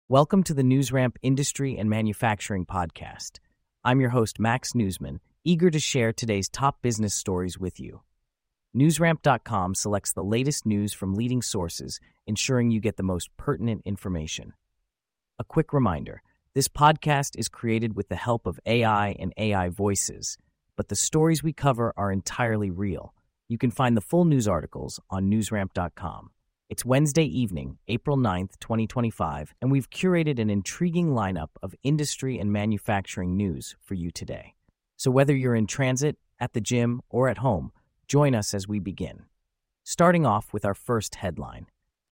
Welcome to the NewsRamp Industry and Manufacturing Podcast. I'm your host, Max Newsman, eager to share today's top business stories with you. NewsRamp.com selects the latest news from leading sources, ensuring you get the most pertinent information. A quick reminder, this podcast is created with the help of AI and AI voices, but the stories we cover are entirely real. You can find the full news articles on NewsRamp.com. It's Wednesday evening, April 9th, 2025, and we've curated an intriguing lineup of industry and manufacturing news for you today. So whether you're in transit, at the gym, or at home, join us as we begin. Starting off with our first headline.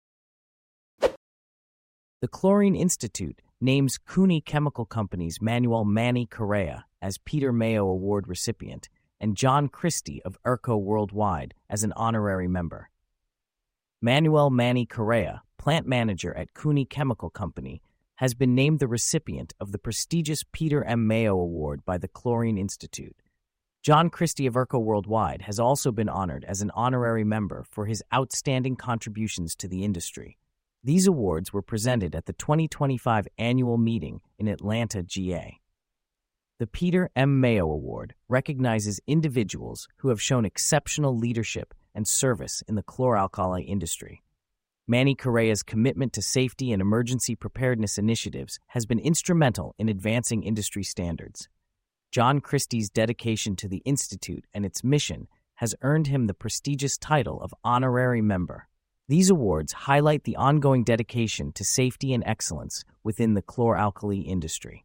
The Chlorine Institute names CUNY Chemical Company's Manuel Manny Correa as Peter Mayo Award recipient and John Christie of ERCO Worldwide as an honorary member. Manuel Manny Correa, plant manager at CUNY Chemical Company, has been named the recipient of the prestigious Peter M. Mayo Award by the Chlorine Institute. John Christie of ERCO Worldwide has also been honored as an honorary member for his outstanding contributions to the industry. These awards were presented at the 2025 annual meeting in Atlanta, GA. The Peter M. Mayo Award recognizes individuals who have shown exceptional leadership and service in the chlor-alkali industry. Manny Correa's commitment to safety and emergency preparedness initiatives has been instrumental in advancing industry standards. John Christie's dedication to the Institute and its mission has earned him the prestigious title of honorary member. These awards highlight the ongoing dedication to safety and excellence within the chlor-alkali industry.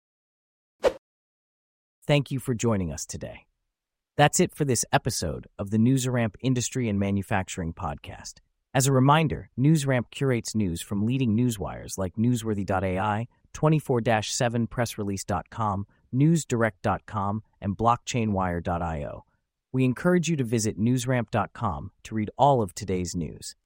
Thank you for joining us today. That's it for this episode of the NewsRamp Industry and Manufacturing Podcast. As a reminder, NewsRamp curates news from leading newswires like Newsworthy.ai, 24-7pressrelease.com, NewsDirect.com, and BlockchainWire.io. We encourage you to visit NewsRamp.com to read all of today's news.